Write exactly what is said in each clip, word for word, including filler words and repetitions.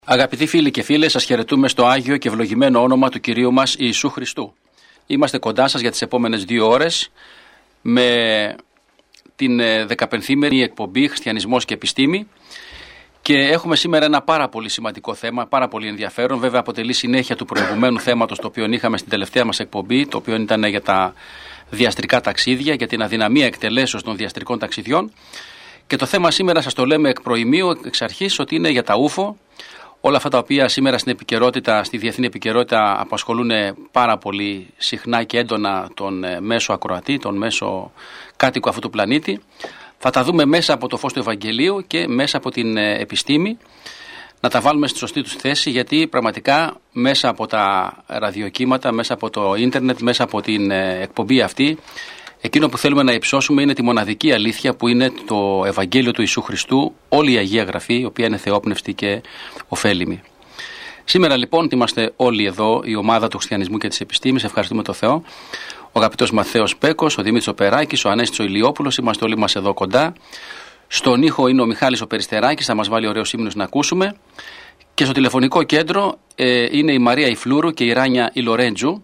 Αγαπητοί φίλοι και φίλες, σας χαιρετούμε στο Άγιο και ευλογημένο όνομα του Κυρίου μας Ιησού Χριστού. Είμαστε κοντά σας για τις επόμενες δύο ώρες με την δεκαπενθήμερη εκπομπή Χριστιανισμός και Επιστήμη και έχουμε σήμερα ένα πάρα πολύ σημαντικό θέμα, πάρα πολύ ενδιαφέρον. Βέβαια αποτελεί συνέχεια του προηγουμένου θέματος το οποίο είχαμε στην τελευταία μας εκπομπή, το οποίο ήταν για τα διαστρικά ταξίδια, για την αδυναμία εκτελέσεως των διαστρικών ταξιδιών. Και το θέμα σήμερα σας το λέμε εκ προημίου, εξ αρχής, ότι είναι για τα ούφο. Όλα αυτά τα οποία σήμερα στην επικαιρότητα, στη διεθνή επικαιρότητα απασχολούν πάρα πολύ συχνά και έντονα τον μέσο ακροατή, τον μέσο κάτοικο αυτού του πλανήτη. Θα τα δούμε μέσα από το φως του Ευαγγελίου και μέσα από την επιστήμη, να τα βάλουμε στη σωστή τους θέση, γιατί πραγματικά μέσα από τα ραδιοκύματα, μέσα από το ίντερνετ, μέσα από την εκπομπή αυτή, εκείνο που θέλουμε να υψώσουμε είναι τη μοναδική αλήθεια που είναι το Ευαγγέλιο του Ιησού Χριστού, όλη η Αγία Γραφή, η οποία είναι θεόπνευστη και ωφέλιμη. Σήμερα λοιπόν είμαστε όλοι εδώ, η ομάδα του Χριστιανισμού και της Επιστήμης, ευχαριστούμε τον Θεό. Ο αγαπητός Μαθαίος Πέκος, ο Δημήτρης ο Περάκης, ο Ανέστης ο Ηλιόπουλος, είμαστε όλοι μας εδώ κοντά. Στον ήχο είναι ο Μιχάλης ο Περιστεράκης, θα μας βάλει ωραίους ύμνους να ακούσουμε. Και στο τηλεφωνικό κέντρο ε, είναι η Μαρία η Φλούρου και η Ράνια η Λορέντζου.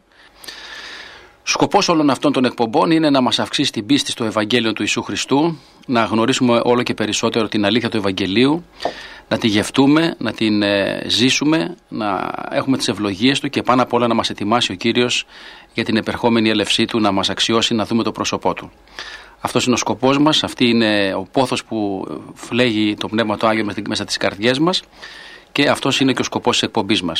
Σκοπός όλων αυτών των εκπομπών είναι να μας αυξήσει την πίστη στο Ευαγγέλιο του Ιησού Χριστού, να γνωρίσουμε όλο και περισσότερο την αλήθεια του Ευαγγελίου, να τη γευτούμε, να την ε, ζήσουμε, να έχουμε τις ευλογίες του και πάνω απ' όλα να μας ετοιμάσει ο Κύριος για την επερχόμενη έλευσή του, να μας αξιώσει να δούμε το πρόσωπό του. Αυτός είναι ο σκοπός μας, αυτή είναι ο πόθος που φλέγει το Πνεύμα του Άγιο μέσα στις καρδιές μας και αυτός είναι και ο σκοπός της εκπομπής μας.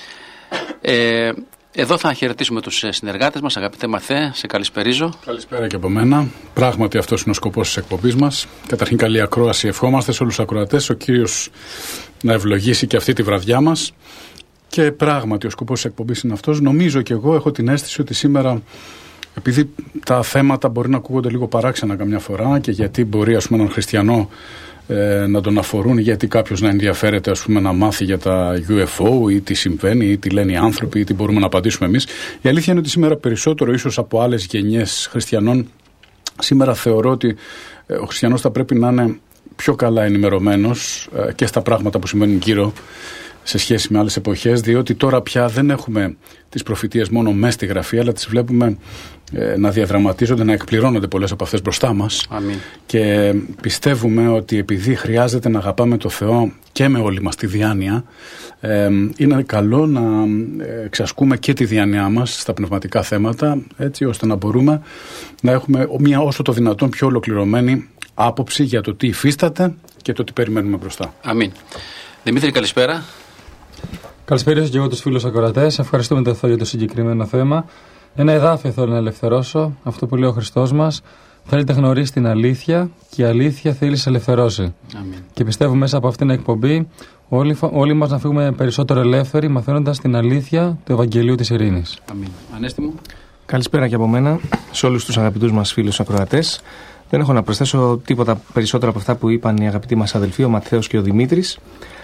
Ε, Εδώ θα χαιρετήσουμε τους συνεργάτες μας. Αγαπητέ Μαθέ, σε καλησπερίζω. Καλησπέρα και από μένα. Πράγματι αυτός είναι ο σκοπός της εκπομπής μας. Καταρχήν καλή ακρόαση ευχόμαστε σε όλους τους ακροατές. Ο Κύριος να ευλογήσει και αυτή τη βραδιά μας. Και πράγματι ο σκοπός της εκπομπής είναι αυτός. Νομίζω και εγώ έχω την αίσθηση ότι σήμερα, επειδή τα θέματα μπορεί να ακούγονται λίγο παράξενα καμιά φορά και γιατί μπορεί ας πούμε έναν χριστιανό Ε, να τον αφορούν, γιατί κάποιος να ενδιαφέρεται ας πούμε, να μάθει για τα γιου εφ ο ή τι συμβαίνει ή τι λένε οι άνθρωποι ή τι μπορούμε να απαντήσουμε εμείς. Η αλήθεια είναι ότι σήμερα περισσότερο ίσως από άλλες γενιές χριστιανών, σήμερα θεωρώ ότι ε, ο χριστιανός θα πρέπει να είναι πιο καλά ενημερωμένος ε, και στα πράγματα που συμβαίνουν γύρω σε σχέση με άλλες εποχές, διότι τώρα πια δεν έχουμε τις προφητείες μόνο μες στη Γραφή, αλλά τις βλέπουμε ε, να διαδραματίζονται, να εκπληρώνονται πολλές από αυτές μπροστά μας. Αμήν. Και πιστεύουμε ότι επειδή χρειάζεται να αγαπάμε το Θεό και με όλη μας τη διάνοια, ε, είναι καλό να εξασκούμε και τη διάνοιά μας στα πνευματικά θέματα, έτσι ώστε να μπορούμε να έχουμε μια όσο το δυνατόν πιο ολοκληρωμένη άποψη για το τι υφίσταται και το τι περιμένουμε μπροστά. Αμήν. Δημήτρη, καλησπέρα. Καλησπέρα και εγώ τους φίλους ακροατές. Ευχαριστούμε τον Θεό για το συγκεκριμένο θέμα. Ένα εδάφιο θέλω να ελευθερώσω. Αυτό που λέει ο Χριστός μας. Θέλετε γνωρίσει την αλήθεια και η αλήθεια θέλει σε ελευθερώσει. Αμήν. Και πιστεύω μέσα από αυτήν την εκπομπή όλοι, όλοι μας να φύγουμε περισσότερο ελεύθεροι μαθαίνοντας την αλήθεια του Ευαγγελίου της Ειρήνης. Αμήν. Ανέστη μου. Καλησπέρα και από μένα σε όλους τους αγαπητούς μας φίλους ακροατές. Δεν έχω να προσθέσω τίποτα περισσότερο από αυτά που είπαν οι αγαπητοί μας αδελφοί, ο Ματθαίος και ο Δημήτρης.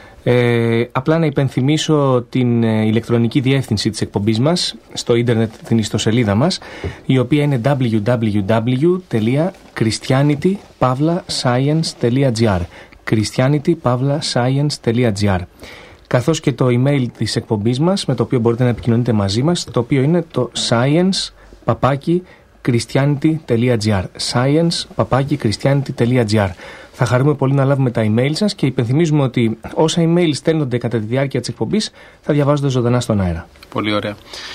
Ε, απλά να υπενθυμίσω την ε, ηλεκτρονική διεύθυνση της εκπομπής μας στο ίντερνετ, την ιστοσελίδα μας, η οποία είναι double-u double-u double-u τελεία christianity dash science τελεία gr christianity dash science τελεία gr, καθώς και το email της εκπομπής μας με το οποίο μπορείτε να επικοινωνείτε μαζί μας, το οποίο είναι το science παπάκι christianity τελεία gr science παπάκι christianity τελεία gr. Θα χαρούμε πολύ να λάβουμε τα email σας και υπενθυμίζουμε ότι όσα email στέλνονται κατά τη διάρκεια της εκπομπής θα διαβάζονται ζωντανά στον αέρα. Πολύ ωραία.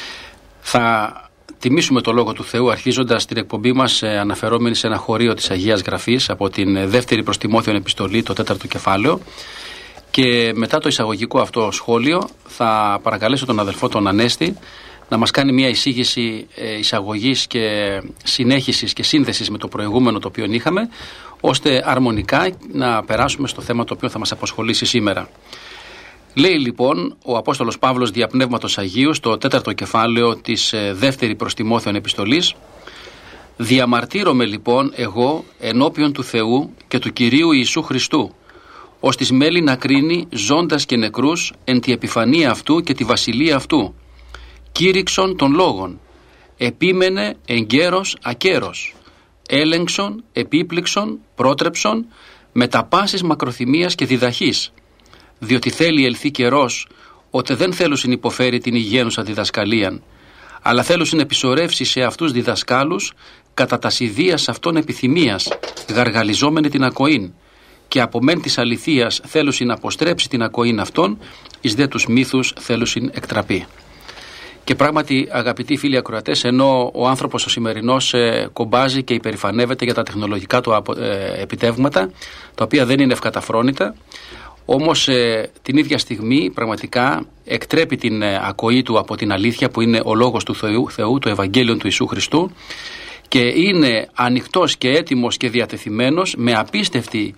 Θα τιμήσουμε το Λόγο του Θεού αρχίζοντας την εκπομπή μας ε, αναφερόμενοι σε ένα χωρίο της Αγίας Γραφής από την δεύτερη προς Τιμόθεον επιστολή, το τέταρτο κεφάλαιο. Και μετά το εισαγωγικό αυτό σχόλιο θα παρακαλέσω τον αδελφό τον Ανέστη να μας κάνει μια εισήγηση ε, εισαγωγής και συνέχισης και σύνδεσης με το προηγούμενο το οποίο είχαμε, ώστε αρμονικά να περάσουμε στο θέμα το οποίο θα μας απασχολήσει σήμερα. Λέει λοιπόν ο Απόστολος Παύλος δια Πνεύματος Αγίου στο τέταρτο κεφάλαιο της ε, δεύτερη προς Τιμόθεον επιστολής: «Διαμαρτύρομαι λοιπόν εγώ ενώπιον του Θεού και του Κυρίου Ιησού Χριστού, ως της μέλη να κρίνει ζώντας και νεκρούς εν τη επιφανία αυτού και τη βασιλεία αυτού, κήρυξον των λόγων, επίμενε εγκαίρος ακέρος, έλεγξον, επίπληξον, πρότρεψον, με τα πάσης μακροθυμίας και διδαχής, διότι θέλει ελθεί καιρός, ότι δεν θέλουσιν υποφέρει την υγιένουσα διδασκαλίαν, αλλά θέλουσιν επισορεύσει σε αυτούς διδασκάλους κατά τας ιδίας αυτών επιθυμίας, γαργαλιζόμενη την ακοήν, και από μεν της αληθείας θέλουσιν αποστρέψει την ακοήν αυτών, εις δε τους μύθους θέλουσιν εκτραπεί. Και πράγματι, αγαπητοί φίλοι ακροατές, ενώ ο άνθρωπος ο σημερινός ε, κομπάζει και υπερηφανεύεται για τα τεχνολογικά του ε, επιτεύγματα, τα οποία δεν είναι ευκαταφρόνητα, όμως ε, την ίδια στιγμή πραγματικά εκτρέπει την ε, ακοή του από την αλήθεια που είναι ο λόγος του Θεού, Θεού το Ευαγγέλιο του Ιησού Χριστού, και είναι ανοιχτός και έτοιμος και διατεθειμένος με απίστευτη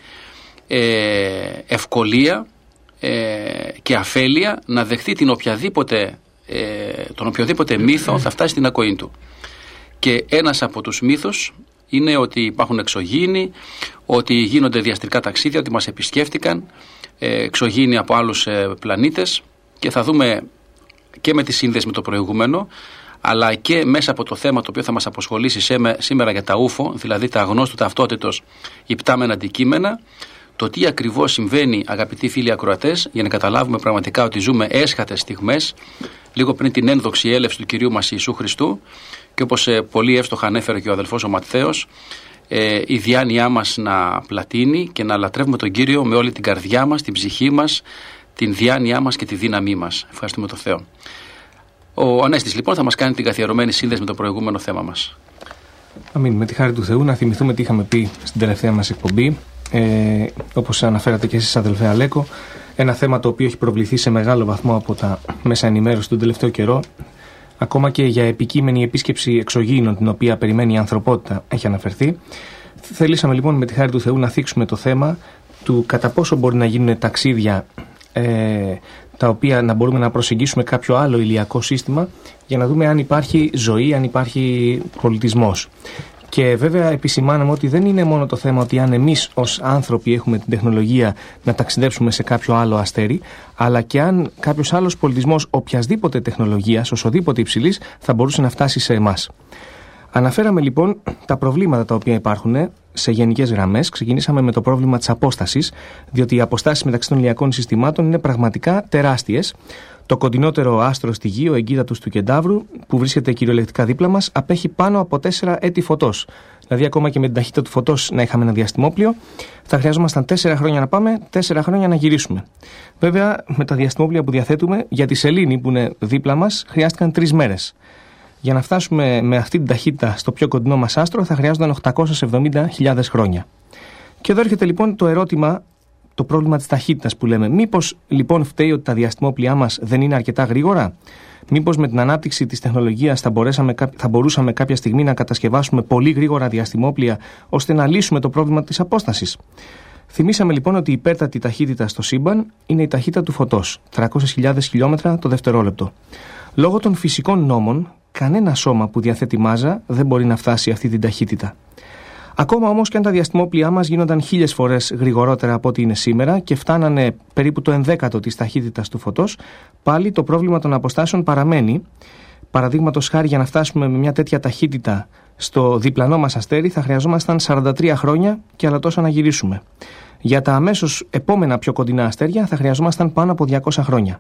ε, ευκολία ε, και αφέλεια να δεχθεί την οποιαδήποτε τον οποιοδήποτε μύθο θα φτάσει στην ακοή του. Και ένας από τους μύθους είναι ότι υπάρχουν εξωγήινοι, ότι γίνονται διαστρικά ταξίδια, ότι μας επισκέφτηκαν εξωγήινοι από άλλους πλανήτες, και θα δούμε και με τη σύνδεση με το προηγούμενο, αλλά και μέσα από το θέμα το οποίο θα μας αποσχολήσει σήμερα για τα ούφο, δηλαδή τα αγνώστου ταυτότητος υπτάμενα αντικείμενα, το τι ακριβώς συμβαίνει, αγαπητοί φίλοι ακροατές, για να καταλάβουμε πραγματικά ότι ζούμε έσχατες στιγμές, λίγο πριν την ένδοξη έλευση του Κυρίου μας Ιησού Χριστού, και όπως ε, πολύ εύστοχα ανέφερε και ο αδελφός ο Ματθαίος, ε, η διάνοιά μας να πλατείνει και να λατρεύουμε τον Κύριο με όλη την καρδιά μας, την ψυχή μας, την διάνοιά μας και τη δύναμή μας. Ευχαριστούμε τον Θεό. Ο Ανέστης λοιπόν θα μας κάνει την καθιερωμένη σύνδεση με το προηγούμενο θέμα μας. Αμήν. Με τη χάρη του Θεού, να θυμηθούμε τι είχαμε πει στην τελευταία μας εκπομπή. Ε, όπως αναφέρατε και εσείς, αδελφέ Αλέκο, ένα θέμα το οποίο έχει προβληθεί σε μεγάλο βαθμό από τα μέσα ενημέρωση τον τελευταίο καιρό, ακόμα και για επικείμενη επίσκεψη εξωγήινων την οποία περιμένει η ανθρωπότητα έχει αναφερθεί. Θελήσαμε λοιπόν με τη χάρη του Θεού να θίξουμε το θέμα του κατά πόσο μπορεί να γίνουν ταξίδια ε, τα οποία να μπορούμε να προσεγγίσουμε κάποιο άλλο ηλιακό σύστημα, για να δούμε αν υπάρχει ζωή, αν υπάρχει πολιτισμός. Και βέβαια επισημάναμε ότι δεν είναι μόνο το θέμα ότι αν εμείς ως άνθρωποι έχουμε την τεχνολογία να ταξιδέψουμε σε κάποιο άλλο αστέρι, αλλά και αν κάποιος άλλος πολιτισμός οποιασδήποτε τεχνολογίας, οσοδήποτε υψηλής, θα μπορούσε να φτάσει σε εμάς. Αναφέραμε λοιπόν τα προβλήματα τα οποία υπάρχουν σε γενικές γραμμές. Ξεκινήσαμε με το πρόβλημα της απόστασης, διότι οι αποστάσεις μεταξύ των ηλιακών συστημάτων είναι πραγματικά τεράστιες. Το κοντινότερο άστρο στη Γη, ο εγκύτατος του Κεντάβρου, που βρίσκεται κυριολεκτικά δίπλα μας, απέχει πάνω από τέσσερα έτη φωτός. Δηλαδή, ακόμα και με την ταχύτητα του φωτός να είχαμε ένα διαστημόπλιο, θα χρειάζομασταν τέσσερα χρόνια να πάμε, τέσσερα χρόνια να γυρίσουμε. Βέβαια, με τα διαστημόπλια που διαθέτουμε, για τη σελήνη που είναι δίπλα μας, χρειάστηκαν τρεις μέρες. Για να φτάσουμε με αυτή την ταχύτητα στο πιο κοντινό μας άστρο, θα χρειάζονταν οκτακόσιες εβδομήντα χιλιάδες χρόνια. Και εδώ έρχεται λοιπόν το ερώτημα, το πρόβλημα της ταχύτητας που λέμε. Μήπως λοιπόν φταίει ότι τα διαστημόπλια μας δεν είναι αρκετά γρήγορα? Μήπως με την ανάπτυξη της τεχνολογίας θα, θα μπορούσαμε κάποια στιγμή να κατασκευάσουμε πολύ γρήγορα διαστημόπλια ώστε να λύσουμε το πρόβλημα της απόστασης? Θυμήσαμε λοιπόν ότι η υπέρτατη ταχύτητα στο σύμπαν είναι η ταχύτητα του φωτός, τριακόσιες χιλιάδες χιλιόμετρα το δευτερόλεπτο. Λόγω των φυσικών νόμων, κανένα σώμα που διαθέτει μάζα δεν μπορεί να φτάσει αυτή την ταχύτητα. Ακόμα όμως και αν τα διαστημόπλια μας γίνονταν χίλιες φορές γρηγορότερα από ό,τι είναι σήμερα και φτάνανε περίπου το ενδέκατο της ταχύτητας του φωτός, πάλι το πρόβλημα των αποστάσεων παραμένει. Παραδείγματος χάρη, για να φτάσουμε με μια τέτοια ταχύτητα στο διπλανό μας αστέρι θα χρειαζόμασταν σαράντα τρία χρόνια και άλλα τόσα να γυρίσουμε. Για τα αμέσως επόμενα πιο κοντινά αστέρια θα χρειαζόμασταν πάνω από διακόσια χρόνια.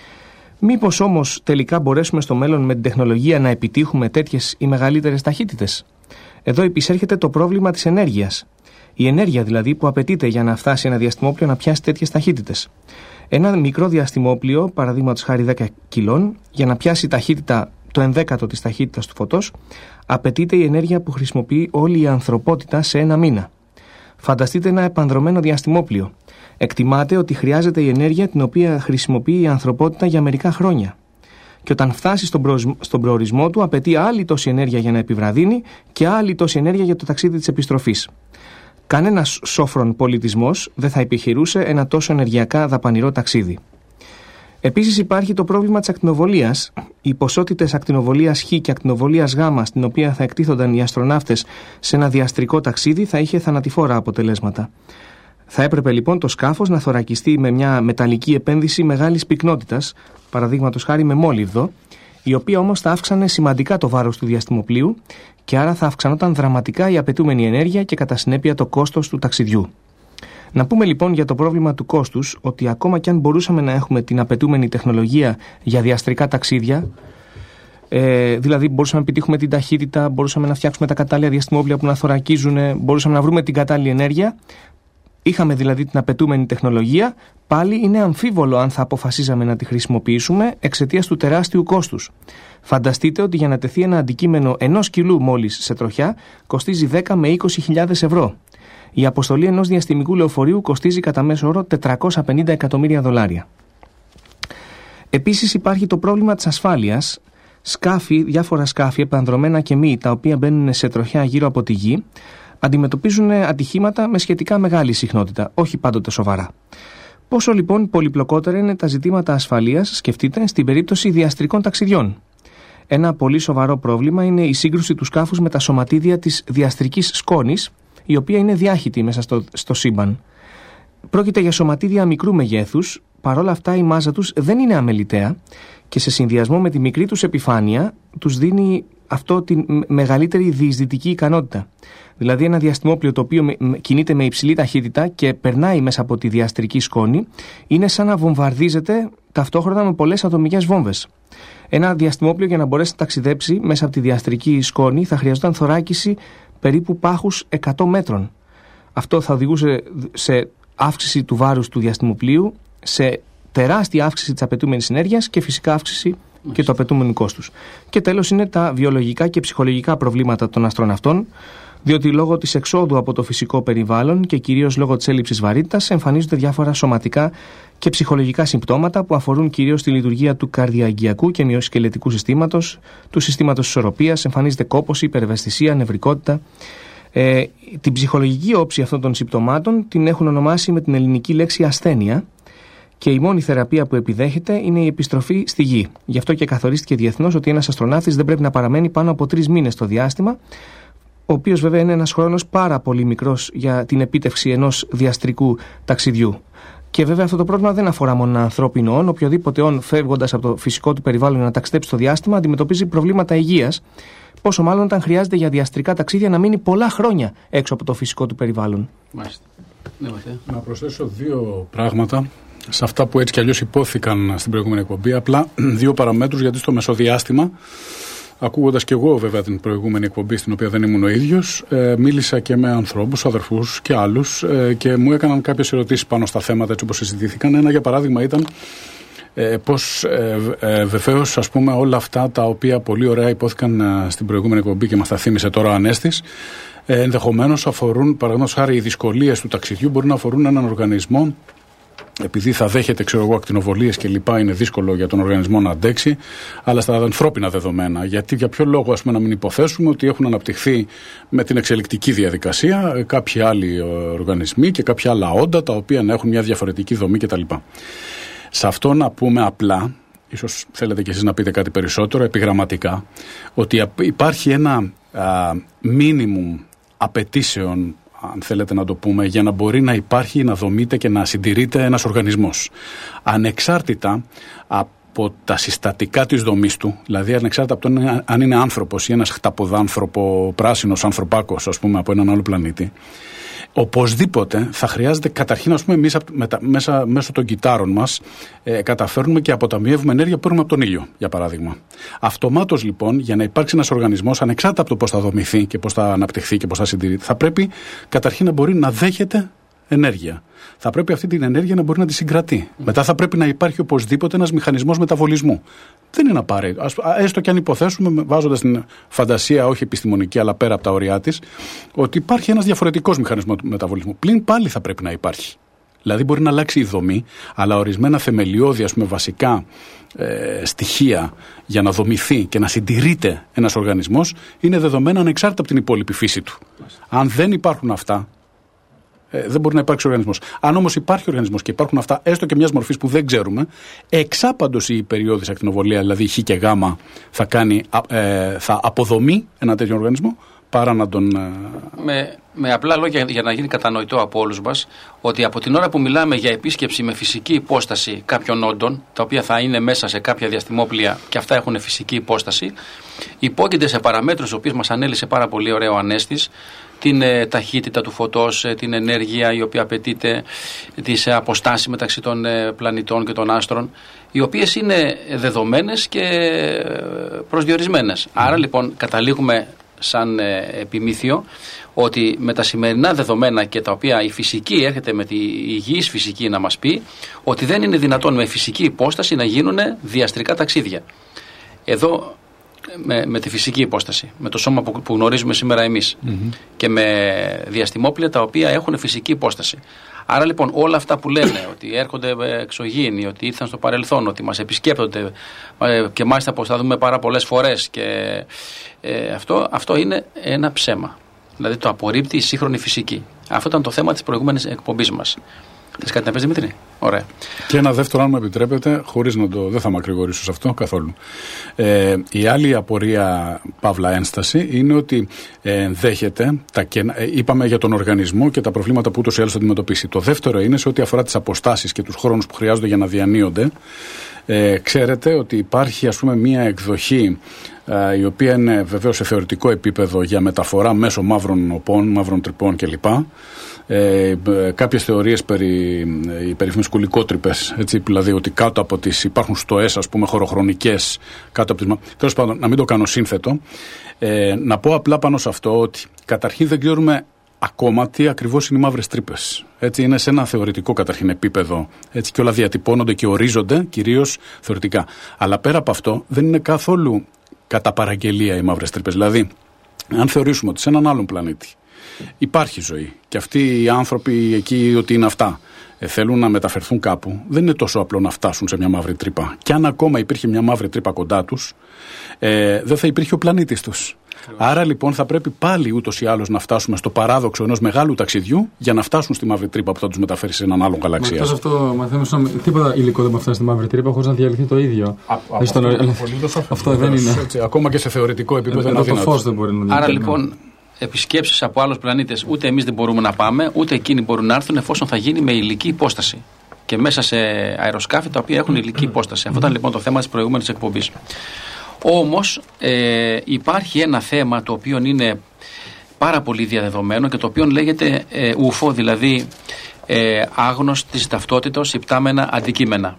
Μήπως όμως τελικά μπορέσουμε στο μέλλον με την τεχνολογία να επιτύχουμε τέτοιες ή μεγαλύτερες ταχύτητες? Εδώ επισέρχεται το πρόβλημα της ενέργειας. Η ενέργεια δηλαδή που απαιτείται για να φτάσει ένα διαστημόπλιο να πιάσει τέτοιες ταχύτητες. Ένα μικρό διαστημόπλιο, παραδείγματος χάρη δέκα κιλών, για να πιάσει ταχύτητα το ενδέκατο της ταχύτητας του φωτός, απαιτείται η ενέργεια που χρησιμοποιεί όλη η ανθρωπότητα σε ένα μήνα. Φανταστείτε ένα επανδρωμένο διαστημόπλιο. Εκτιμάται ότι χρειάζεται η ενέργεια την οποία χρησιμοποιεί η ανθρωπότητα για μερικά χρόνια. Και όταν φτάσει στον, προ... στον προορισμό του, απαιτεί άλλη τόση ενέργεια για να επιβραδύνει και άλλη τόση ενέργεια για το ταξίδι της επιστροφής. Κανένας σόφρον πολιτισμός δεν θα επιχειρούσε ένα τόσο ενεργειακά δαπανηρό ταξίδι. Επίσης υπάρχει το πρόβλημα της ακτινοβολίας. Οι ποσότητες ακτινοβολίας Χ και ακτινοβολίας Γ, στην οποία θα εκτίθονταν οι αστροναύτες σε ένα διαστρικό ταξίδι, θα είχε θανατηφόρα αποτελέσματα. Θα έπρεπε λοιπόν το σκάφος να θωρακιστεί με μια μεταλλική επένδυση μεγάλης πυκνότητας, παραδείγματος χάρη με μόλιβδο, η οποία όμως θα αύξανε σημαντικά το βάρος του διαστημοπλίου και άρα θα αυξανόταν δραματικά η απαιτούμενη ενέργεια και κατά συνέπεια το κόστος του ταξιδιού. Να πούμε λοιπόν για το πρόβλημα του κόστους ότι ακόμα και αν μπορούσαμε να έχουμε την απαιτούμενη τεχνολογία για διαστρικά ταξίδια, ε, δηλαδή μπορούσαμε να επιτύχουμε την ταχύτητα, μπορούσαμε να φτιάξουμε τα κατάλληλα διαστημόπλια που να θωρακίζουν, μπορούσαμε να βρούμε την κατάλληλη ενέργεια, είχαμε δηλαδή την απαιτούμενη τεχνολογία, πάλι είναι αμφίβολο αν θα αποφασίζαμε να τη χρησιμοποιήσουμε εξαιτίας του τεράστιου κόστους. Φανταστείτε ότι για να τεθεί ένα αντικείμενο ενός κιλού μόλις σε τροχιά κοστίζει δέκα με είκοσι χιλιάδες ευρώ. Η αποστολή ενός διαστημικού λεωφορείου κοστίζει κατά μέσο όρο τετρακόσια πενήντα εκατομμύρια δολάρια. Επίσης υπάρχει το πρόβλημα της ασφάλειας. Σκάφη, διάφορα σκάφη, επανδρωμένα και μη, τα οποία μπαίνουν σε τροχιά γύρω από τη γη, αντιμετωπίζουν ατυχήματα με σχετικά μεγάλη συχνότητα, όχι πάντοτε σοβαρά. Πόσο λοιπόν πολυπλοκότερα είναι τα ζητήματα ασφαλείας, σκεφτείτε, στην περίπτωση διαστρικών ταξιδιών. Ένα πολύ σοβαρό πρόβλημα είναι η σύγκρουση του σκάφους με τα σωματίδια της διαστρικής σκόνης, η οποία είναι διάχυτη μέσα στο, στο σύμπαν. Πρόκειται για σωματίδια μικρού μεγέθους, παρόλα αυτά η μάζα τους δεν είναι αμεληταία και σε συνδυασμό με τη μικρή τους επιφάνεια τους δίνει αυτό τη μεγαλύτερη διεισδυτική ικανότητα. Δηλαδή ένα διαστημόπλιο το οποίο κινείται με υψηλή ταχύτητα και περνάει μέσα από τη διαστρική σκόνη είναι σαν να βομβαρδίζεται ταυτόχρονα με πολλές ατομικές βόμβες. Ένα διαστημόπλιο για να μπορέσει να ταξιδέψει μέσα από τη διαστρική σκόνη θα χρειαζόταν θωράκιση περίπου πάχους εκατό μέτρων. Αυτό θα οδηγούσε σε αύξηση του βάρους του διαστημοπλίου, σε τεράστια αύξηση της απαιτούμενης ενέργειας και φυσικά αύξηση και του απαιτούμενου κόστους. Και τέλος είναι τα βιολογικά και ψυχολογικά προβλήματα των αστροναυτών, διότι λόγω της εξόδου από το φυσικό περιβάλλον και κυρίως λόγω της έλλειψης βαρύτητας εμφανίζονται διάφορα σωματικά και ψυχολογικά συμπτώματα που αφορούν κυρίως τη λειτουργία του καρδιαγγειακού και μυοσκελετικού συστήματος, του συστήματος ισορροπίας, εμφανίζεται κόπωση, υπερευαισθησία, νευρικότητα. Ε, την ψυχολογική όψη αυτών των συμπτωμάτων την έχουν ονομάσει με την ελληνική λέξη ασθένεια και η μόνη θεραπεία που επιδέχεται είναι η επιστροφή στη γη. Γι' αυτό και καθορίστηκε διεθνώς ότι ένας αστροναύτης δεν πρέπει να παραμένει πάνω από τρεις μήνες στο διάστημα, ο οποίος βέβαια είναι ένας χρόνος πάρα πολύ μικρός για την επίτευξη ενός διαστρικού ταξιδιού. Και βέβαια αυτό το πρόβλημα δεν αφορά μόνο ένα ανθρώπινο όν. Οποιοδήποτε όν φεύγοντας από το φυσικό του περιβάλλον για να ταξιδέψει στο διάστημα αντιμετωπίζει προβλήματα υγείας. Πόσο μάλλον όταν χρειάζεται για διαστρικά ταξίδια να μείνει πολλά χρόνια έξω από το φυσικό του περιβάλλον. Μάλιστα. Να προσθέσω δύο πράγματα σε αυτά που έτσι κι αλλιώς υπόθηκαν στην προηγούμενη εκπομπή. Απλά δύο παραμέτρους, γιατί στο μεσοδιάστημα, ακούγοντας και εγώ βέβαια την προηγούμενη εκπομπή στην οποία δεν ήμουν ο ίδιος, ε, μίλησα και με ανθρώπους, αδερφούς και άλλους ε, και μου έκαναν κάποιες ερωτήσεις πάνω στα θέματα έτσι όπως συζητήθηκαν. Ένα για παράδειγμα ήταν ε, πως ε, ε, βεβαίως ας πούμε όλα αυτά τα οποία πολύ ωραία υπόθηκαν ε, στην προηγούμενη εκπομπή και μας τα θύμισε τώρα ο Ανέστης, ε, ενδεχομένως αφορούν, παραδείγματος χάρη, οι δυσκολίες του ταξιδιού μπορεί να αφορούν έναν οργανισμό. Επειδή θα δέχεται, ξέρω εγώ, ακτινοβολίες και λοιπά, είναι δύσκολο για τον οργανισμό να αντέξει, αλλά στα ανθρώπινα δεδομένα. Γιατί για ποιο λόγο, ας πούμε, να μην υποθέσουμε ότι έχουν αναπτυχθεί με την εξελικτική διαδικασία κάποιοι άλλοι οργανισμοί και κάποια άλλα όντα τα οποία να έχουν μια διαφορετική δομή κτλ. Σε αυτό να πούμε απλά, ίσως θέλετε κι εσείς να πείτε κάτι περισσότερο, επιγραμματικά, ότι υπάρχει ένα μίνιμουμ απαιτήσεων, αν θέλετε να το πούμε, για να μπορεί να υπάρχει, να δομείται και να συντηρείται ένας οργανισμός. Ανεξάρτητα από τα συστατικά της δομής του, δηλαδή ανεξάρτητα από το αν είναι άνθρωπος ή ένας χταποδάνθρωπο, πράσινος ανθρωπάκος, ας πούμε, από έναν άλλο πλανήτη, οπωσδήποτε θα χρειάζεται καταρχήν, ας πούμε, εμείς μέσα, μέσω των κυτάρων μας ε, καταφέρνουμε και αποταμιεύουμε ενέργεια που παίρνουμε από τον ήλιο, για παράδειγμα. Αυτομάτως λοιπόν, για να υπάρξει ένας οργανισμός, ανεξάρτητα από το πώς θα δομηθεί και πώς θα αναπτυχθεί και πώς θα συντηρείται, θα πρέπει καταρχήν να μπορεί να δέχεται ενέργεια. Θα πρέπει αυτή την ενέργεια να μπορεί να τη συγκρατεί. Mm. Μετά θα πρέπει να υπάρχει οπωσδήποτε ένας μηχανισμός μεταβολισμού. Δεν είναι απαραίτητο. Έστω και αν υποθέσουμε, βάζοντας την φαντασία, όχι επιστημονική, αλλά πέρα από τα ωριά της, ότι υπάρχει ένας διαφορετικός μηχανισμός μεταβολισμού. Πλην πάλι θα πρέπει να υπάρχει. Δηλαδή μπορεί να αλλάξει η δομή, αλλά ορισμένα θεμελιώδη, ας πούμε, βασικά ε, στοιχεία για να δομηθεί και να συντηρείται ένας οργανισμός είναι δεδομένα ανεξάρτητα από την υπόλοιπη φύση του. Mm. Αν δεν υπάρχουν αυτά, Ε, δεν μπορεί να υπάρξει οργανισμός. Αν όμως υπάρχει οργανισμός και υπάρχουν αυτά, έστω και μιας μορφής που δεν ξέρουμε, εξάπαντος η περιόδης ακτινοβολία, δηλαδή χ και γ, θα, κάνει, ε, θα αποδομεί ένα τέτοιο οργανισμό παρά να τον. Ε... Με, με απλά λόγια για να γίνει κατανοητό από όλους μας, ότι από την ώρα που μιλάμε για επίσκεψη με φυσική υπόσταση κάποιων όντων, τα οποία θα είναι μέσα σε κάποια διαστημόπλια και αυτά έχουν φυσική υπόσταση, υπόκειται σε παραμέτρους, οι οποίες μας ανέλησε πάρα πολύ ωραίο ο Ανέστης, την ε, ταχύτητα του φωτός, ε, την ενέργεια η οποία απαιτείται, τις ε, αποστάσεις μεταξύ των ε, πλανητών και των άστρων, οι οποίες είναι δεδομένες και προσδιορισμένες. Mm. Άρα λοιπόν καταλήγουμε σαν ε, επιμήθειο ότι με τα σημερινά δεδομένα και τα οποία η φυσική έρχεται με τη υγιής φυσική να μας πει ότι δεν είναι δυνατόν με φυσική υπόσταση να γίνουν διαστρικά ταξίδια. Εδώ με, με τη φυσική υπόσταση, με το σώμα που, που γνωρίζουμε σήμερα εμείς mm-hmm. και με διαστημόπλια τα οποία έχουν φυσική υπόσταση. Άρα λοιπόν όλα αυτά που λένε ότι έρχονται εξωγήινοι, ότι ήρθαν στο παρελθόν, ότι μας επισκέπτονται και μάλιστα πως θα δούμε πάρα πολλές φορές και ε, αυτό, αυτό είναι ένα ψέμα. Δηλαδή το απορρίπτει η σύγχρονη φυσική. Αυτό ήταν το θέμα της προηγούμενης εκπομπής μας. Θες κάτι να πεις, Δημήτρη? Ωραία. Και ένα δεύτερο, αν μου επιτρέπετε, χωρίς να το. Δεν θα μακρηγορήσω σε αυτό καθόλου. Ε, η άλλη απορία, παύλα ένσταση, είναι ότι ε, δέχεται. Τα κένα, ε, είπαμε για τον οργανισμό και τα προβλήματα που ούτως ή άλλως θα αντιμετωπίσει. Το δεύτερο είναι σε ό,τι αφορά τις αποστάσεις και τους χρόνους που χρειάζονται για να διανύονται. Ε, ξέρετε ότι υπάρχει, ας πούμε, μία εκδοχή ε, η οποία είναι βεβαίως σε θεωρητικό επίπεδο για μεταφορά μέσω μαύρων οπών, μαύρων τρυπών κλπ. Ε, κάποιες θεωρίες περί οι περίφημες κουλικότρυπες, έτσι, δηλαδή ότι κάτω από τις υπάρχουν στοές, ας πούμε, χωροχρονικές κάτω από τις. Τέλος πάντων, να μην το κάνω σύνθετο, ε, να πω απλά πάνω σε αυτό ότι καταρχήν δεν ξέρουμε ακόμα τι ακριβώς είναι οι μαύρες τρύπες. Έτσι, είναι σε ένα θεωρητικό καταρχήν επίπεδο, έτσι, και όλα διατυπώνονται και ορίζονται κυρίως θεωρητικά. Αλλά πέρα από αυτό δεν είναι καθόλου κατά παραγγελία οι μαύρες τρύπες. Δηλαδή, αν θεωρήσουμε ότι σε έναν άλλον πλανήτη υπάρχει ζωή και αυτοί οι άνθρωποι εκεί ότι είναι αυτά ε, θέλουν να μεταφερθούν κάπου, δεν είναι τόσο απλό να φτάσουν σε μια μαύρη τρύπα. Και αν ακόμα υπήρχε μια μαύρη τρύπα κοντά τους, ε, δεν θα υπήρχε ο πλανήτης τους. Άρα λοιπόν θα πρέπει πάλι ούτως ή άλλως να φτάσουμε στο παράδοξο ενός μεγάλου ταξιδιού για να φτάσουν στη μαύρη τρύπα που θα τους μεταφέρει σε έναν άλλον γαλαξία. Εκτός αυτό, μαθαίνουμε τίποτα υλικό δεν θα φτάσει στη μαύρη τρύπα χωρίς να διαλυθεί το ίδιο. Α, αυτό, τον... αυτό δεν είναι. Έτσι, ακόμα και σε θεωρητικό επίπεδο ε, είναι το φως δεν μπορεί να διαλυθεί. Άρα λοιπόν, επισκέψεις από άλλους πλανήτες ούτε εμείς δεν μπορούμε να πάμε, ούτε εκείνοι μπορούν να έρθουν εφόσον θα γίνει με υλική υπόσταση. Και μέσα σε αεροσκάφη τα οποία έχουν υλική υπόσταση. Αυτό ήταν λοιπόν το θέμα της προηγούμενης εκπομπής. Όμως ε, υπάρχει ένα θέμα το οποίο είναι πάρα πολύ διαδεδομένο και το οποίο λέγεται ε, ουφο, δηλαδή ε, άγνωστης ταυτότητος υπτάμενα αντικείμενα.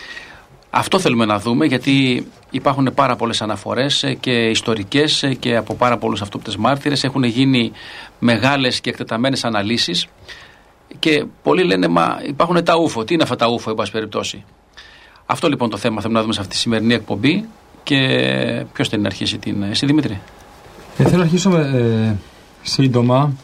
Αυτό θέλουμε να δούμε, γιατί υπάρχουν πάρα πολλές αναφορές και ιστορικές και από πάρα πολλούς αυτόπτες μάρτυρες. Έχουν γίνει μεγάλες και εκτεταμένες αναλύσεις και πολλοί λένε μα υπάρχουν τα ουφο. Τι είναι αυτά τα ουφο, εν πάση περιπτώσει? Αυτό λοιπόν το θέμα θέλουμε να δούμε σε αυτή τη σημερινή εκπομπή. Και ποιος θέλει να αρχίσει την... Εσύ, Δημήτρη? Ε, θέλω να αρχίσω με, ε, σύντομα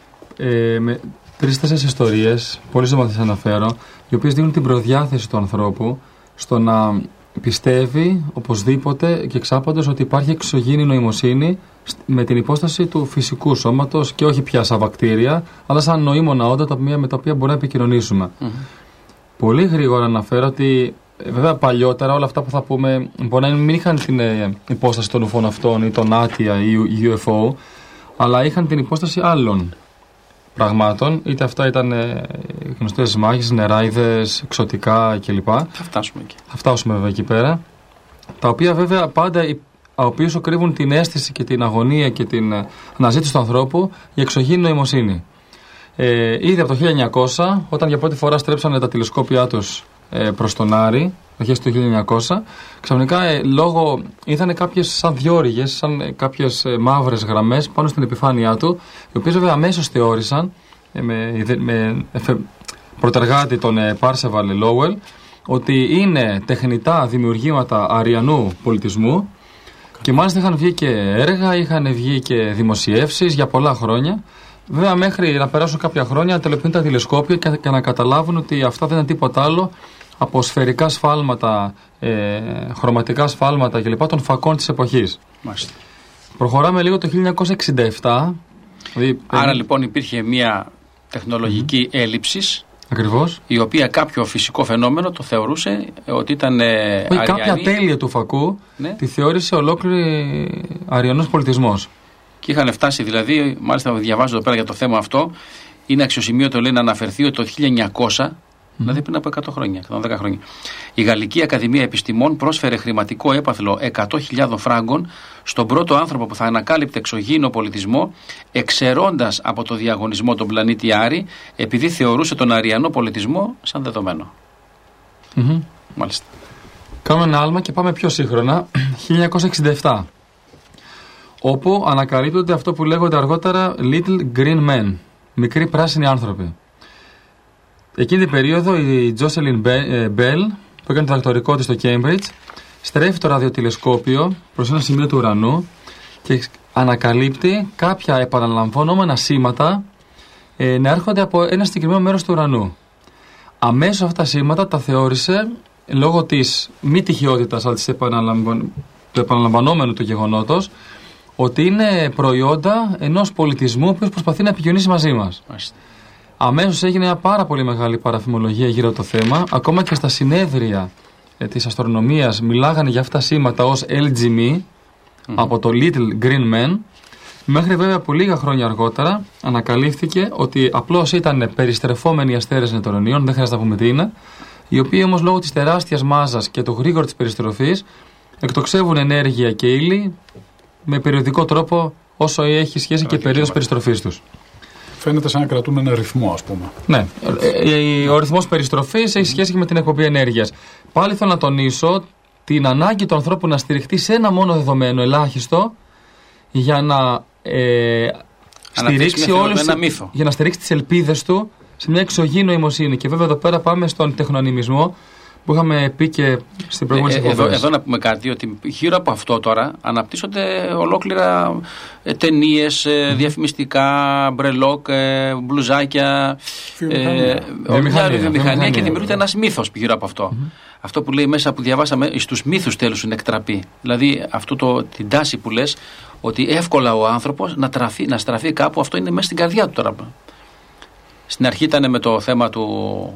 ε, με τρεις-τέσσερις ιστορίες, πολύ σύντομα θα τις αναφέρω, οι οποίες δίνουν την προδιάθεση του ανθρώπου στο να πιστεύει οπωσδήποτε και εξάπαντος ότι υπάρχει εξωγήινη νοημοσύνη με την υπόσταση του φυσικού σώματος και όχι πια σαν βακτήρια, αλλά σαν νοήμονα όντα τα οποία, με τα οποία μπορούμε να επικοινωνήσουμε. Mm-hmm. Πολύ γρήγορα αναφέρω ότι βέβαια παλιότερα όλα αυτά που θα πούμε μπορεί να μην είχαν την ε, υπόσταση των ουφών αυτών ή των άτια ή γιου εφ ο, αλλά είχαν την υπόσταση άλλων πραγμάτων, είτε αυτά ήταν ε, γνωστές μάχες, νεράιδες, εξωτικά κλπ. Θα φτάσουμε εκεί. Θα φτάσουμε βέβαια εκεί πέρα. Τα οποία βέβαια πάντα από πίσω κρύβουν την αίσθηση και την αγωνία και την ε, αναζήτηση του ανθρώπου για εξωγήινη νοημοσύνη. Ε, ήδη από το χίλια εννιακόσια, όταν για πρώτη φορά στρέψανε τα τηλεσκόπια τους ε, προς τον Άρη, αρχές του χίλια εννιακόσια, ξαφνικά ε, λόγω ήταν κάποιες σαν διόρυγες, σαν ε, κάποιες ε, μαύρες γραμμές πάνω στην επιφάνειά του, οι οποίες βέβαια αμέσως θεώρησαν ε, με, με ε, πρωτεργάτη τον ε, Πάρσεβαλ Λόουελ ότι είναι τεχνητά δημιουργήματα αριανού πολιτισμού και μάλιστα είχαν βγει και έργα, είχαν βγει και δημοσιεύσεις για πολλά χρόνια. Βέβαια, μέχρι να περάσουν κάποια χρόνια, να τελεπνούν τα τηλεσκόπια και, και να καταλάβουν ότι αυτά δεν είναι τίποτα άλλο από σφαιρικά σφάλματα, ε, χρωματικά σφάλματα κλπ. Των φακών της εποχής. Μάλιστα. Προχωράμε λίγο το χίλια εννιακόσια εξήντα επτά. Δηλαδή, άρα ε, λοιπόν υπήρχε μια τεχνολογική mm-hmm. έλλειψη. Ακριβώς. Η οποία κάποιο φυσικό φαινόμενο το θεωρούσε ότι ήταν ε, αριανή. Κάποια τέλεια του φακού ναι. τη θεώρησε ολόκληρη αριανός πολιτισμός. Και είχαν φτάσει δηλαδή, μάλιστα διαβάζω εδώ πέρα για το θέμα αυτό, είναι αξιοσημείωτο λέει να αναφερθεί ότι το χίλια εννιακόσια δηλαδή πριν από εκατό χρόνια, εκατόν δέκα χρόνια. Η Γαλλική Ακαδημία Επιστημών πρόσφερε χρηματικό έπαθλο εκατό χιλιάδες φράγκων στον πρώτο άνθρωπο που θα ανακάλυπτε εξωγήινο πολιτισμό, εξαιρώντας από το διαγωνισμό τον πλανήτη Άρη, επειδή θεωρούσε τον αριανό πολιτισμό σαν δεδομένο. Mm-hmm. Μάλιστα. Κάνουμε ένα άλμα και πάμε πιο σύγχρονα, χίλια εννιακόσια εξήντα επτά, όπου ανακαλύπτονται αυτό που λέγονται αργότερα Little Green Men, μικροί πράσινοι άνθρωποι. Εκείνη την περίοδο η Jocelyn Bell, που έκανε το διδακτορικό της στο Cambridge, στρέφει το ραδιοτηλεσκόπιο προς ένα σημείο του ουρανού και ανακαλύπτει κάποια επαναλαμβανόμενα σήματα ε, να έρχονται από ένα συγκεκριμένο μέρος του ουρανού. Αμέσως αυτά τα σήματα τα θεώρησε, λόγω της μη τυχιότητας αλλά της επαναλαμβαν... του επαναλαμβανόμενου του γεγονότος, ότι είναι προϊόντα ενός πολιτισμού ο οποίος προσπαθεί να επικοινωνήσει μαζί μας. Αμέσως έγινε μια πάρα πολύ μεγάλη παραφημολογία γύρω από το θέμα. Ακόμα και στα συνέδρια ε, της αστρονομίας μιλάγανε για αυτά τα σήματα ως ελ τζι εμ, mm-hmm. από το Little Green Men. Μέχρι βέβαια που λίγα χρόνια αργότερα ανακαλύφθηκε ότι απλώς ήταν περιστρεφόμενοι αστέρες νετρονίων, δεν χρειάζεται να πούμε τι είναι, οι οποίοι όμως λόγω της τεράστιας μάζας και του γρήγορου της περιστροφής εκτοξεύουν ενέργεια και ύλη με περιοδικό τρόπο όσο έχει σχέση και η περίοδος περιστροφής τους. Φαίνεται σαν να κρατούν ένα ρυθμό, ας πούμε. Ναι. Ο ρυθμός περιστροφής έχει σχέση και με την εκπομπή ενέργειας. Πάλι θέλω να τονίσω την ανάγκη του ανθρώπου να στηριχτεί σε ένα μόνο δεδομένο ελάχιστο για να ε, στηρίξει όλες, για να στηρίξει τις ελπίδες του σε μια εξωγήινη νοημοσύνη. Και βέβαια εδώ πέρα πάμε στον τεχνονημισμό που είχαμε πει και στην προηγούμενη ε, εδώ, εδώ να πούμε κάτι, ότι γύρω από αυτό τώρα αναπτύσσονται ολόκληρα ε, ταινίες, ε, διαφημιστικά, μπρελόκ, ε, μπλουζάκια, βιομηχανία ε, και δημιουργείται ένας μύθος γύρω από αυτό. Mm-hmm. Αυτό που λέει μέσα που διαβάσαμε, στους μύθους τέλος είναι εκτραπεί. Δηλαδή αυτό το, την τάση που λες, ότι εύκολα ο άνθρωπος να, τραφεί, να στραφεί κάπου, αυτό είναι μέσα στην καρδιά του τώρα. Στην αρχή ήταν με το θέμα του...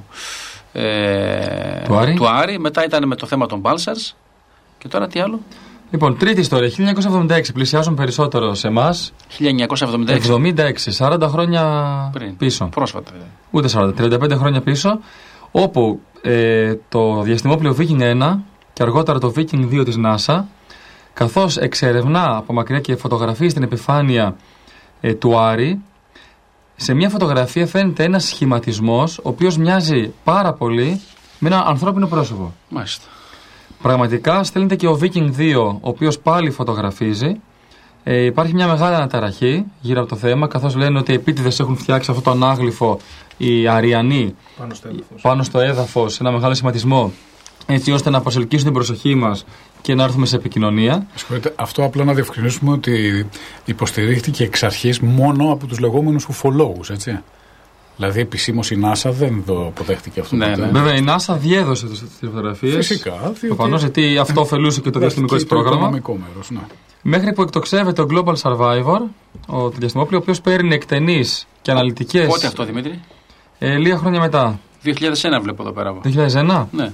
Ε, του, Άρη. του Άρη, μετά ήταν με το θέμα των Balsars και τώρα τι άλλο. Λοιπόν, τρίτη ιστορία, χίλια εννιακόσια εβδομήντα έξι, πλησιάζουν περισσότερο σε εμάς. χίλια εννιακόσια εβδομήντα έξι. εβδομήντα έξι, σαράντα χρόνια πριν, πίσω. Πρόσφατα. Ούτε σαράντα, τριάντα πέντε χρόνια πίσω, όπου ε, το διαστημόπλαιο Viking ένα και αργότερα το Viking δύο της NASA, καθώς εξερευνά από μακριά και φωτογραφεί στην επιφάνεια ε, του Άρη, σε μια φωτογραφία φαίνεται ένας σχηματισμός ο οποίος μοιάζει πάρα πολύ με ένα ανθρώπινο πρόσωπο. Μάλιστα. Πραγματικά στέλνεται και ο Viking δύο, ο οποίος πάλι φωτογραφίζει. Ε, υπάρχει μια μεγάλη αναταραχή γύρω από το θέμα, καθώς λένε ότι επίτηδες έχουν φτιάξει αυτό το ανάγλυφο οι Αριανοί πάνω στο έδαφος, πάνω στο έδαφος, ένα μεγάλο σχηματισμό, έτσι ώστε να προσελκύσουν την προσοχή μας και να έρθουμε σε επικοινωνία. Αυτό απλά να διευκρινίσουμε ότι υποστηρίχθηκε εξ αρχής μόνο από τους λεγόμενους ουφολόγους, έτσι. Δηλαδή επισήμως η NASA δεν το αποδέχτηκε αυτό. Ναι, ναι. Βέβαια η NASA διέδωσε τις φωτογραφίες. Φυσικά. Προφανώς, γιατί αυτό ωφελούσε και το διαστημικό της πρόγραμμα. Μέρος, ναι. Μέχρι που εκτοξεύεται ο Global Survivor, ο διαστημόπλαιο, ο οποίος παίρνει εκτενείς και αναλυτικές. Πότε αυτό, Δημήτρη? Ε, λίγα χρόνια μετά. δύο χιλιάδες ένα βλέπω εδώ πέρα. δύο χιλιάδες ένα? Ναι.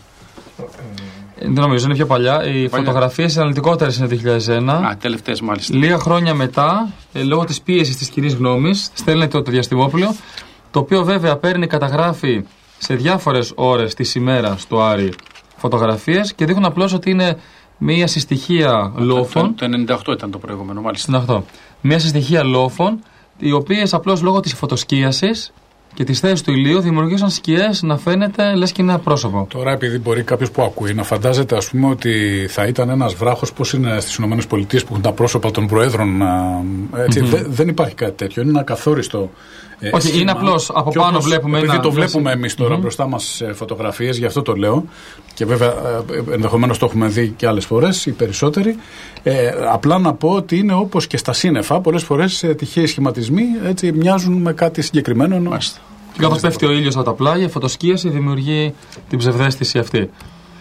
Δεν νομίζω, είναι πιο παλιά. Οι φωτογραφίες αναλυτικότερες είναι δύο χιλιάδες ένα. Α, τελευταίες μάλιστα. Λίγα χρόνια μετά, ε, λόγω της πίεσης της κοινής γνώμης, στέλνεται το διαστημόπλαιο, το οποίο βέβαια παίρνει, καταγράφει σε διάφορες ώρες της ημέρας του Άρη φωτογραφίες και δείχνουν απλώς ότι είναι μία συστοιχεία λόφων. Το, το ενενήντα οκτώ ήταν το προηγούμενο, μάλιστα. ενενήντα οκτώ. Μία συστοιχεία λόφων, οι οποίες απλώς λόγω της φωτοσκίασης και τις θέσεις του ηλίου δημιουργήσαν σκιές να φαίνεται λες και είναι ένα πρόσωπο. Τώρα, επειδή μπορεί κάποιος που ακούει να φαντάζεται, ας πούμε, ότι θα ήταν ένας βράχος, πώς είναι στις ΗΠΑ που έχουν τα πρόσωπα των προέδρων. Έτσι, mm-hmm. δε, δεν υπάρχει κάτι τέτοιο. Είναι ένα καθόριστο. Ε, Όχι, σήμα. Είναι απλώς από πάνω όπως, βλέπουμε επειδή ένα. Το βλέπουμε εμείς τώρα mm-hmm. μπροστά μας ε, φωτογραφίες, γι' αυτό το λέω. Και βέβαια ε, ενδεχομένως το έχουμε δει και άλλες φορές, οι περισσότεροι. Ε, απλά να πω ότι είναι όπως και στα σύννεφα. Πολλές φορές ε, τυχαίοι σχηματισμοί έτσι, μοιάζουν με κάτι συγκεκριμένο. Μάλιστα. Και καθώς πέφτει ο ήλιος από τα πλάγια, η φωτοσκίαση δημιουργεί την ψευδαίσθηση αυτή.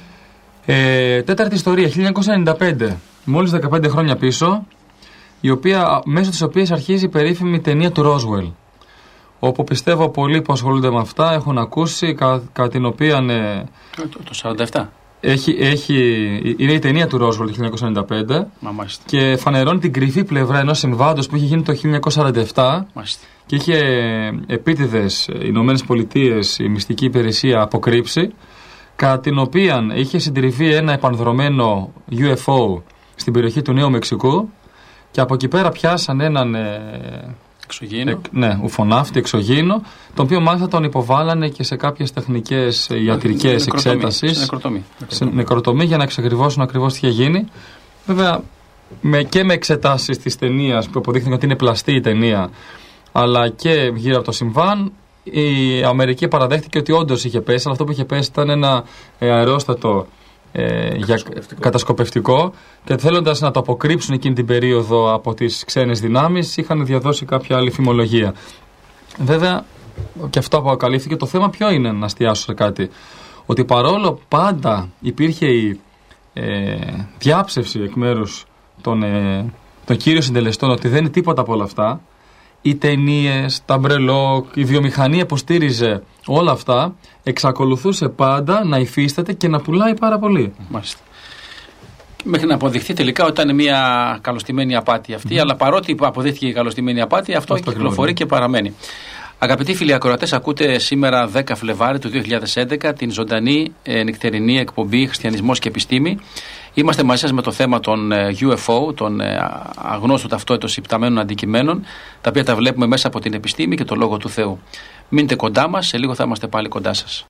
Ε, τέταρτη ιστορία, χίλια εννιακόσια ενενήντα πέντε, μόλις δεκαπέντε χρόνια πίσω, η οποία, μέσω της οποίας αρχίζει η περίφημη ταινία του Roswell. Όπου πιστεύω πολλοί που ασχολούνται με αυτά έχουν ακούσει, κατά κα την οποία. Ε, το, το σαράντα επτά. Έχει, έχει, είναι η ταινία του Roswell το χίλια εννιακόσια ενενήντα πέντε. Μάλιστα. Και φανερώνει την κρυφή πλευρά ενός συμβάντος που είχε γίνει το χίλια εννιακόσια σαράντα επτά. Μάλιστα. Και είχε επίτηδες οι Ηνωμένες Πολιτείες, η μυστική υπηρεσία, αποκρύψει, κατά την οποία είχε συντηρηθεί ένα επανδρωμένο γιου εφ ο στην περιοχή του Νέου Μεξικού, και από εκεί πέρα πιάσαν έναν ε, εξωγήινο. Ε, ναι, ουφοναύτη εξωγήινο, τον οποίο μάλιστα τον υποβάλανε και σε κάποιες τεχνικές ιατρικές εξέτασεις. Νεκροτομή. Σε νεκροτομή, για να εξακριβώσουν ακριβώς τι είχε γίνει. Βέβαια, με, και με εξετάσεις της ταινίας που αποδείχθηκαν ότι είναι πλαστή η ταινία, αλλά και γύρω από το συμβάν, η Αμερική παραδέχτηκε ότι όντως είχε πέσει, αλλά αυτό που είχε πέσει ήταν ένα ε, αερόστατο ε, για κατασκοπευτικό, και θέλοντας να το αποκρύψουν εκείνη την περίοδο από τις ξένες δυνάμεις, είχαν διαδώσει κάποια άλλη φημολογία. Βέβαια, και αυτό αποκαλύφθηκε. Το θέμα ποιο είναι, να εστιάσω σε κάτι, ότι παρόλο πάντα υπήρχε η ε, διάψευση εκ μέρους των, ε, των κύριων συντελεστών ότι δεν είναι τίποτα από όλα αυτά, οι ταινίες, τα μπρελόκ, η βιομηχανία που στήριζε όλα αυτά, εξακολουθούσε πάντα να υφίσταται και να πουλάει πάρα πολύ. Μάλιστα. Μέχρι να αποδειχθεί τελικά ότι ήταν μια καλωστημένη απάτη αυτή, mm-hmm. αλλά παρότι αποδείχθηκε η καλωστημένη απάτη, αυτό, αυτό κυκλοφορεί και παραμένει. Αγαπητοί φίλοι ακροατές, ακούτε σήμερα δέκα Φλεβάρι του δύο χιλιάδες έντεκα την ζωντανή ε, νυχτερινή εκπομπή Χριστιανισμός και Επιστήμη. Είμαστε μαζί σας με το θέμα των ε, γιου εφ ο, των ε, αγνώστου ταυτότητος υπταμένων αντικειμένων, τα οποία τα βλέπουμε μέσα από την επιστήμη και το Λόγο του Θεού. Μείνετε κοντά μας, σε λίγο θα είμαστε πάλι κοντά σας.